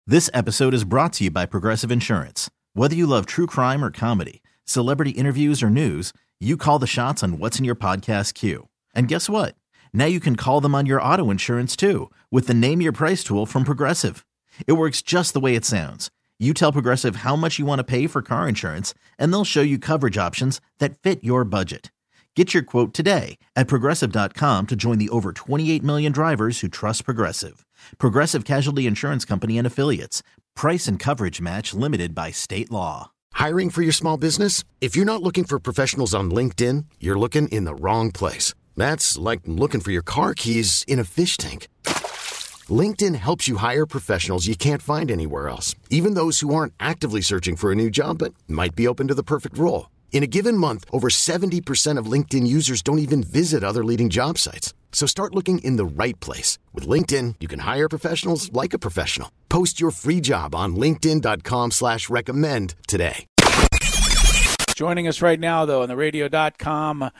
This episode is brought to you by Progressive Insurance. Whether you love true crime or comedy, celebrity interviews or news, you call the shots on what's in your podcast queue. And guess what? Now you can call them on your auto insurance too with the Name Your Price tool from Progressive. It works just the way it sounds. You tell Progressive how much you want to pay for car insurance, and they'll show you coverage options that fit your budget. Get your quote today at Progressive.com to join the over 28 million drivers who trust Progressive. Progressive Casualty Insurance Company and Affiliates. Price and coverage match limited by state law. Hiring for your small business? If you're not looking for professionals on LinkedIn, you're looking in the wrong place. That's like looking for your car keys in a fish tank. LinkedIn helps you hire professionals you can't find anywhere else, even those who aren't actively searching for a new job but might be open to the perfect role. In a given month, over 70% of LinkedIn users don't even visit other leading job sites. So start looking in the right place. With LinkedIn, you can hire professionals like a professional. Post your free job on linkedin.com/recommend today. Joining us right now, though, on the radio.com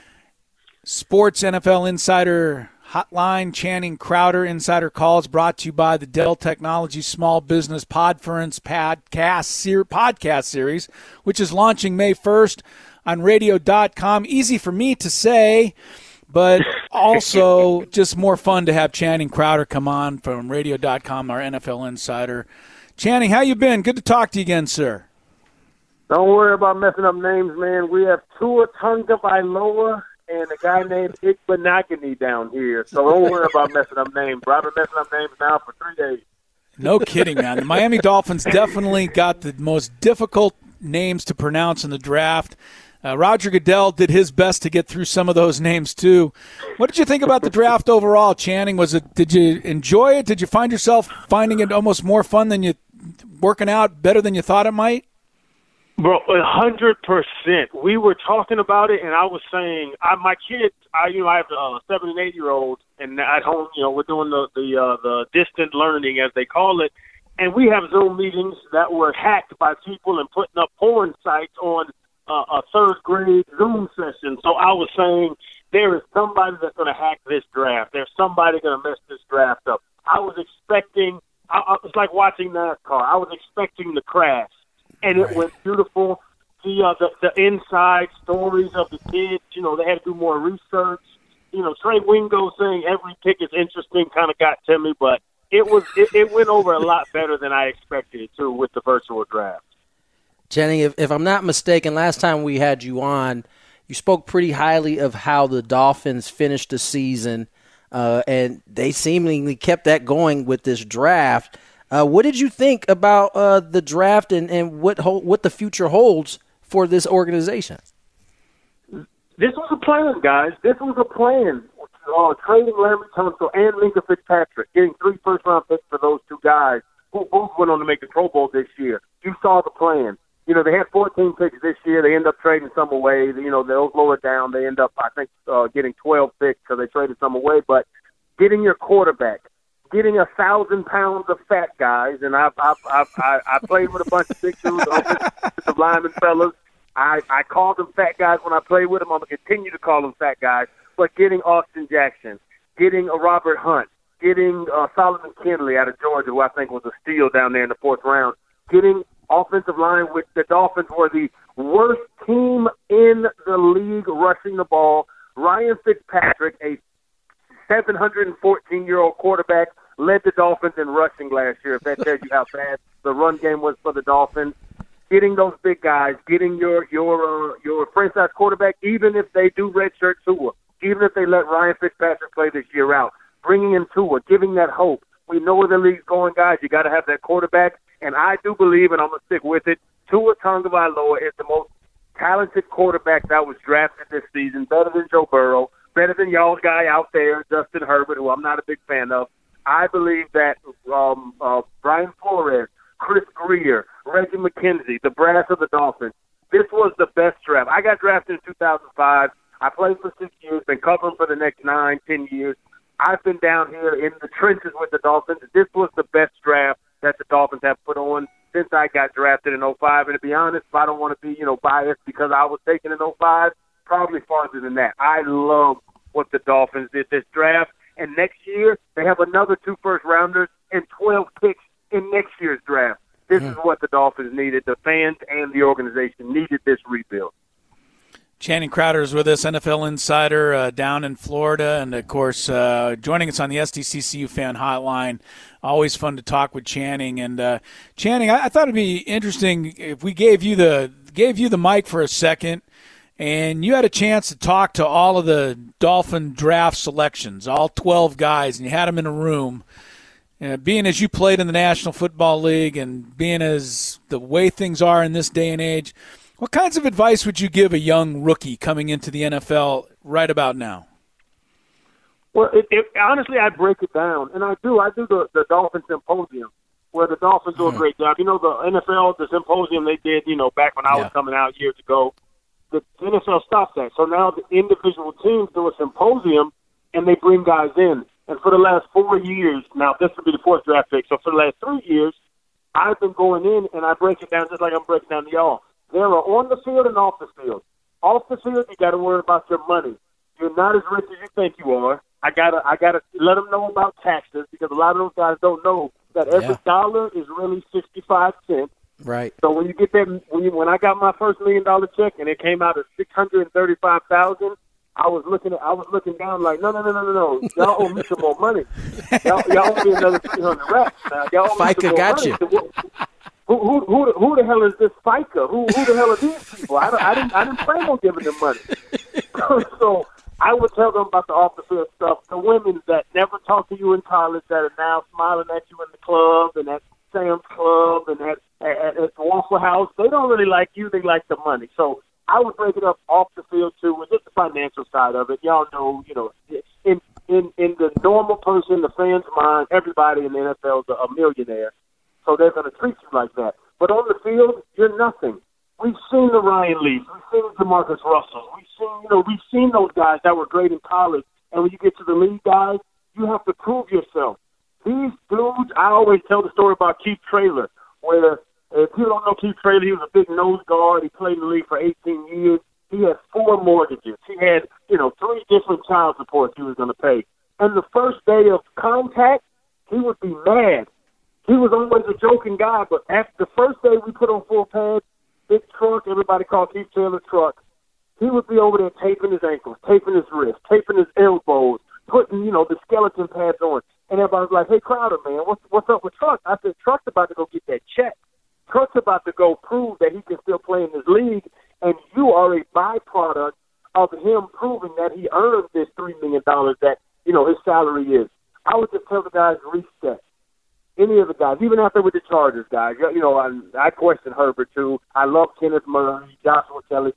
Sports NFL Insider Hotline, Channing Crowder. Insider Calls brought to you by the Dell Technologies Small Business Podference podcast series, which is launching May 1st on radio.com. Easy for me to say, but also just more fun to have Channing Crowder come on from radio.com, our NFL Insider. Channing, how you been? Good to talk to you again, sir. Don't worry about messing up names, man. We have Tua Tagovailoa and a guy named Igbenogany down here. So don't worry about messing up names. I've been messing up names now for 3 days. No kidding, man. The Miami Dolphins definitely got the most difficult names to pronounce in the draft. Roger Goodell did his best to get through some of those names, too. What did you think about the draft overall, Channing? Did you enjoy it? Did you find yourself finding it almost more fun than working out better than you thought it might? Bro, 100%. We were talking about it, and I was saying, my kids, I have a 7 and 8 year old, and at home, we're doing the distant learning, as they call it, and we have Zoom meetings that were hacked by people and putting up porn sites on a third grade Zoom session. So I was saying, there is somebody that's going to hack this draft. There's somebody going to mess this draft up. I was expecting, it's like watching NASCAR. I was expecting the crash. And it went beautiful. The inside stories of the kids, they had to do more research. Trey Wingo saying every pick is interesting kind of got to me, but it went over a lot better than I expected it to with the virtual draft. Jenny, if I'm not mistaken, last time we had you on, you spoke pretty highly of how the Dolphins finished the season, and they seemingly kept that going with this draft. What did you think about the draft and what the future holds for this organization? This was a plan, guys. This was a plan. Trading Larry Tunsil and Minka Fitzpatrick, getting 3 first-round picks for those two guys who both went on to make the Pro Bowl this year. You saw the plan. They had 14 picks this year. They end up trading some away. They'll lower it down. They end up, I think, getting 12 picks because they traded some away. But getting your quarterback, getting 1,000 pounds of fat guys, and I played with a bunch of big dudes, offensive linemen fellas. I called them fat guys when I played with them. I'm going to continue to call them fat guys. But getting Austin Jackson, getting a Robert Hunt, getting Solomon Kinley out of Georgia, who I think was a steal down there in the 4th round, getting offensive line, which the Dolphins were the worst team in the league rushing the ball. Ryan Fitzpatrick, a 714-year-old quarterback, led the Dolphins in rushing last year, if that tells you how bad the run game was for the Dolphins. Getting those big guys, getting your franchise quarterback, even if they do redshirt Tua, even if they let Ryan Fitzpatrick play this year out, bringing in Tua, giving that hope. We know where the league's going, guys. You got to have that quarterback, and I do believe, and I'm going to stick with it, Tua Tagovailoa is the most talented quarterback that was drafted this season, better than Joe Burrow, better than y'all's guy out there, Justin Herbert, who I'm not a big fan of. I believe that Brian Flores, Chris Greer, Reggie McKenzie, the brass of the Dolphins, this was the best draft. I got drafted in 2005. I played for 6 years, been covering for the next 9, 10 years. I've been down here in the trenches with the Dolphins. This was the best draft that the Dolphins have put on since I got drafted in 05. And to be honest, if I don't want to be, biased because I was taken in 05, probably farther than that. I love what the Dolphins did this draft. And next year, they have another 2 first-rounders and 12 picks in next year's draft. This is what the Dolphins needed. The fans and the organization needed this rebuild. Channing Crowder is with us, NFL insider down in Florida, and, of course, joining us on the SDCCU Fan Hotline. Always fun to talk with Channing. And, Channing, I thought it would be interesting if we gave you the mic for a second and you had a chance to talk to all of the Dolphin draft selections, all 12 guys, and you had them in a room. Being as you played in the National Football League and being as the way things are in this day and age, what kinds of advice would you give a young rookie coming into the NFL right about now? Well, honestly, I break it down, and I do the Dolphin Symposium, where the Dolphins do a great job. You know, the NFL, the symposium they did, back when I was coming out years ago, the NFL stopped that. So now the individual teams do a symposium, and they bring guys in. And for the last 4 years, now this will be the fourth draft pick, so for the last 3 years, I've been going in, and I break it down just like I'm breaking down to y'all. There are on the field and off the field. Off the field, you got to worry about your money. You're not as rich as you think you are. I gotta let them know about taxes, because a lot of those guys don't know that every dollar is really 65 cents. Right. So when you get that, when I got my first $1 million check and it came out at $635,000, I was looking down like, no. Y'all owe me some more money. Y'all owe me another 300 racks. Now, y'all owe me some more got money. you. Who the hell is this FICA? Who the hell are these people? I didn't plan on giving them money. So I would tell them about the off-the-field stuff. The women that never talked to you in college that are now smiling at you in the club and at Sam's Club and at Waffle House, they don't really like you. They like the money. So I would break it up off the field too, with just the financial side of it. Y'all know, in the normal person, the fan's mind, everybody in the NFL is a millionaire. So they're going to treat you like that. But on the field, you're nothing. We've seen the Ryan Leaf. We've seen DeMarcus Russell. We've seen those guys that were great in college. And when you get to the league, guys, you have to prove yourself. These dudes, I always tell the story about Keith Traylor, where if you don't know Keith Traylor, he was a big nose guard. He played in the league for 18 years. He had 4 mortgages. He had, 3 different child supports he was going to pay. And the first day of contact, he would be mad. He was always a joking guy, but after the first day we put on full pads, big truck, everybody called Keith Traylor truck, he would be over there taping his ankles, taping his wrists, taping his elbows, putting, the skeleton pads on. And everybody was like, hey, Crowder, man, what's up with Truck? I said, Truck's about to go get that check. Truck's about to go prove that he can still play in this league, and you are a byproduct of him proving that he earned this $3 million that, his salary is. I would just tell the guys, reset. Any of the guys, even after with the Chargers guys, I question Herbert too. I love Kenneth Murray, Joshua Kelly.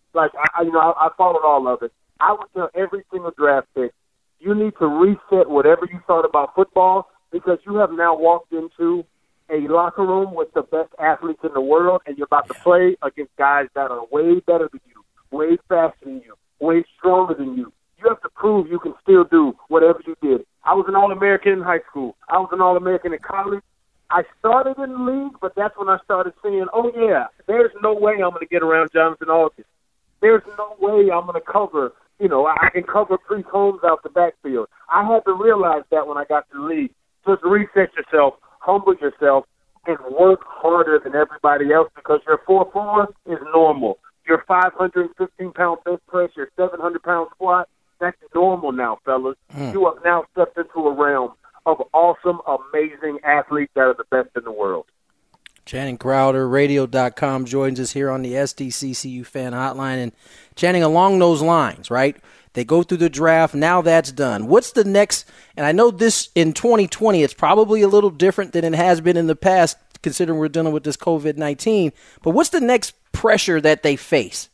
I followed all of it. I would tell every single draft pick, you need to reset whatever you thought about football, because you have now walked into a locker room with the best athletes in the world, and you're about to play against guys that are way better than you, way faster than you, way stronger than you. You have to prove you can still do whatever you did. I was an All-American in high school. I was an All-American in college. I started in the league, but that's when I started seeing, there's no way I'm going to get around Jonathan August. There's no way I'm going to cover, I can cover Priest Holmes out the backfield. I had to realize that when I got to the league. Just reset yourself, humble yourself, and work harder than everybody else, because your 4'4" is normal. Your 515-pound bench press, your 700-pound squat, that's normal now, fellas. You have now stepped into a realm of awesome, amazing athletes that are the best in the world. Channing Crowder, Radio.com, joins us here on the SDCCU Fan Hotline. And Channing, along those lines, right? They go through the draft. Now that's done. What's the next? And I know this in 2020, it's probably a little different than it has been in the past, considering we're dealing with this COVID-19. But what's the next pressure that they face?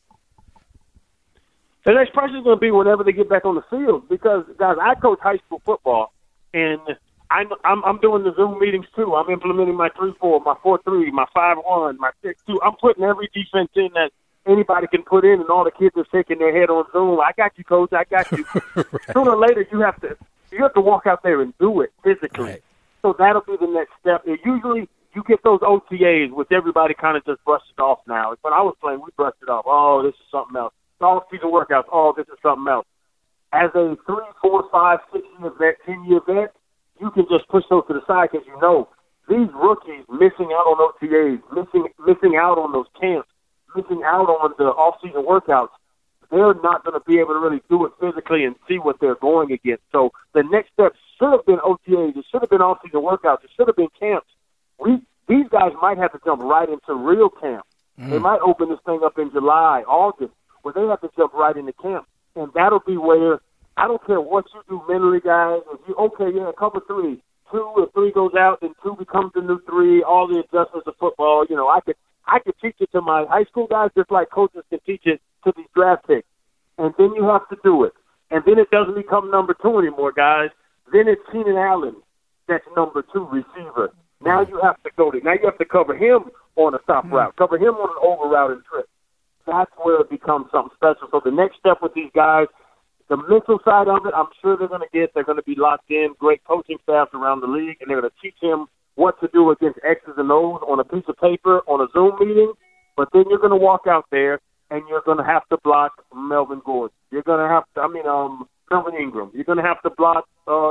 The next pressure is going to be whenever they get back on the field, because, guys, I coach high school football, and I'm doing the Zoom meetings too. I'm implementing my 3-4, my 4-3, my 5-1, my 6-2. I'm putting every defense in that anybody can put in, and all the kids are shaking their head on Zoom. I got you, coach. I got you. Right. Sooner or later, you have to walk out there and do it physically. Right. So that'll be the next step. And usually, you get those OTAs, which everybody kind of just brushed it off now. When I was playing, we brushed it off. Oh, this is something else. The off-season workouts. Oh, this is something else. As a 3, 4, 5, 6-year vet, 10-year vet, you can just push those to the side, because these rookies missing out on OTAs, missing out on those camps, missing out on the off-season workouts, they're not going to be able to really do it physically and see what they're going against. So the next step should have been OTAs. It should have been off-season workouts. It should have been camps. These guys might have to jump right into real camp. They might open this thing up in July, August, where they have to jump right into camp. And that'll be where, I don't care what you do mentally, guys. If you, cover 3. 2 or 3 goes out, then 2 becomes the new 3, all the adjustments of football. You know, I could teach it to my high school guys just like coaches can teach it to these draft picks. And then you have to do it. And then it doesn't become number 2 anymore, guys. Then it's Keenan Allen that's number 2 receiver. Now you have to cover him on a stop route, cover him on an over route and trip. That's where it becomes something special. So the next step with these guys, the mental side of it, I'm sure they're going to be locked in, great coaching staffs around the league, and they're going to teach him what to do against X's and O's on a piece of paper, on a Zoom meeting. But then you're going to walk out there, and you're going to have to block Melvin Gordon. You're going to have to, Melvin Ingram. You're going to have to block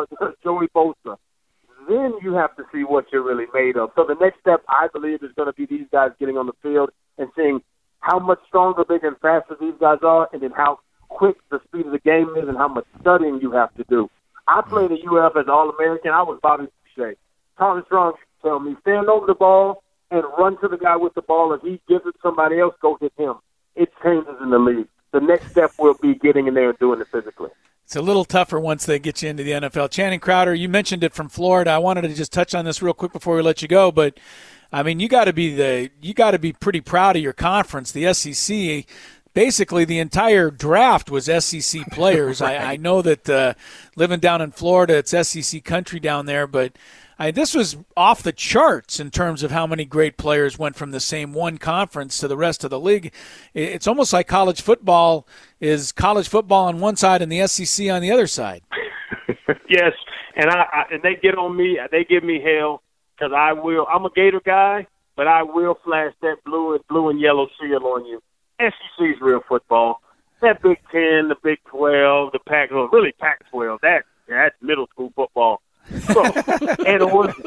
Joey Bosa. Then you have to see what you're really made of. So the next step, I believe, is going to be these guys getting on the field and seeing how much stronger, bigger, and faster these guys are, and then how quick the speed of the game is and how much studying you have to do. I played at UF as an All-American. I was Bobby Boucher. Tommy Strong used to tell me, stand over the ball and run to the guy with the ball. If he gives it to somebody else, go hit him. It changes in the league. The next step will be getting in there and doing it physically. It's a little tougher once they get you into the NFL. Channing Crowder, you mentioned it from Florida. I wanted to just touch on this real quick before we let you go, but I mean, you got to be pretty proud of your conference, the SEC. Basically, the entire draft was SEC players. Right. I know that living down in Florida, it's SEC country down there, but this was off the charts in terms of how many great players went from the same one conference to the rest of the league. It's almost like college football is college football on one side and the SEC on the other side. Yes, and and they get on me. They give me hell because I'm a Gator guy, but I will flash that blue and yellow seal on you. SEC's real football. That Big 10, the Big 12, the Pac-12, really Pac-12. That's middle school football. So, Ed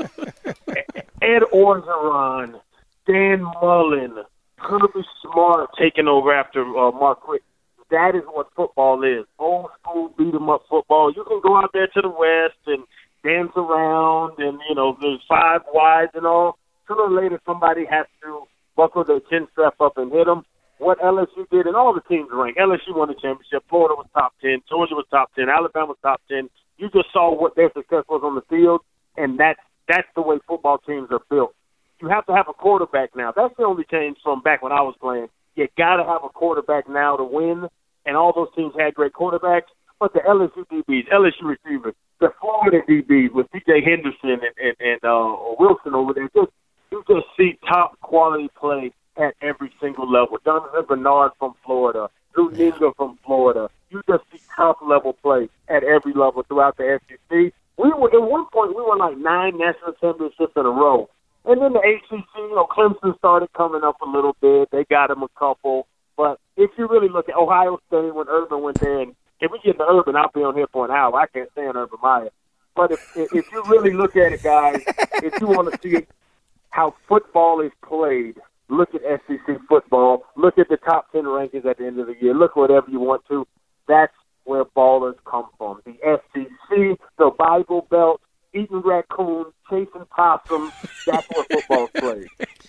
Orgeron, Dan Mullen, Kirby Smart taking over after Mark Richt. That is what football is. Old school beat-em-up football. You can go out there to the west and dance around and, there's 5 wides and all. Sooner or later, somebody has to buckle their chin strap up and hit them. What LSU did, and all the teams ranked. LSU won the championship. Florida was top 10. Georgia was top 10. Alabama was top 10. You just saw what their success was on the field, and that's the way football teams are built. You have to have a quarterback now. That's the only change from back when I was playing. You got to have a quarterback now to win, and all those teams had great quarterbacks. But the LSU DBs, LSU receivers, the Florida DBs with C.J. Henderson and Wilson over there, you just see top quality play at every single level. Jonathan Bernard from Florida, Drew Ninga from Florida. You just see top-level play at every level throughout the SEC. At one point, we were like 9 national championships in a row. And then the ACC, Clemson started coming up a little bit. They got them a couple. But if you really look at Ohio State when Urban went there, and if we get to Urban, I'll be on here for an hour. I can't stand Urban Meyer. But if you really look at it, guys, if you want to see how football is played, look at SEC football. Look at the top 10 rankings at the end of the year. Look whatever you want to. That's where ballers come from. The SEC, the Bible Belt, eating raccoons, chasing possums. That's where football's played.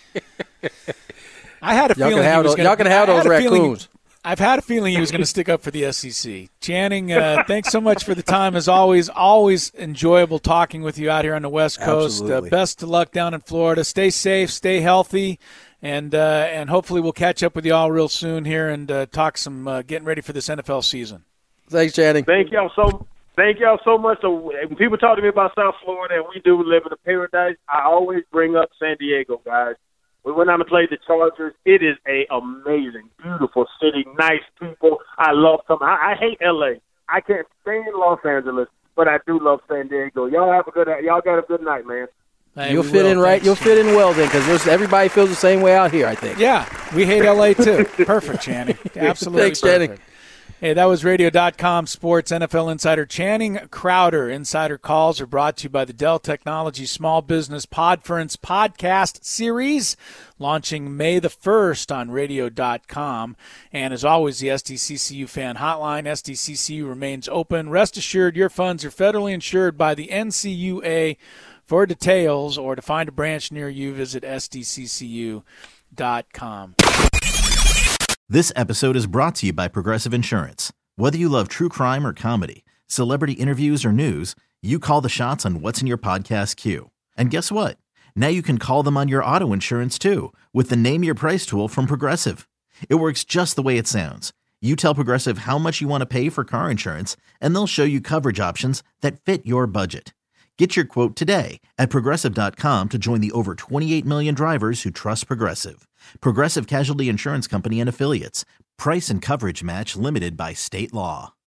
I had a feeling y'all can have those raccoons. I've had a feeling he was going to stick up for the SEC. Channing, thanks so much for the time. As always, enjoyable talking with you out here on the West Coast. Best of luck down in Florida. Stay safe, stay healthy. And hopefully we'll catch up with you all real soon here and talk some getting ready for this NFL season. Thanks, Channing. Thank y'all so much. So when people talk to me about South Florida and we do live in a paradise, I always bring up San Diego, guys. We went out and played the Chargers. It is a amazing, beautiful city, nice people. I love them. I hate L.A. I can't stand Los Angeles, but I do love San Diego. Y'all got a good night, man. Hey, You'll fit in right. You'll fit in well then, because everybody feels the same way out here, I think. Yeah, we hate L.A. too. Perfect, Channing. Absolutely. Thanks, perfect. Channing. Hey, that was Radio.com Sports NFL Insider Channing Crowder. Insider calls are brought to you by the Dell Technologies Small Business Podference podcast series, launching May the 1st on Radio.com. And as always, the SDCCU fan hotline. SDCCU remains open. Rest assured, your funds are federally insured by the NCUA. For details or to find a branch near you, visit SDCCU.com. This episode is brought to you by Progressive Insurance. Whether you love true crime or comedy, celebrity interviews or news, you call the shots on what's in your podcast queue. And guess what? Now you can call them on your auto insurance too with the Name Your Price tool from Progressive. It works just the way it sounds. You tell Progressive how much you want to pay for car insurance, and they'll show you coverage options that fit your budget. Get your quote today at Progressive.com to join the over 28 million drivers who trust Progressive. Progressive Casualty Insurance Company and Affiliates. Price and coverage match limited by state law.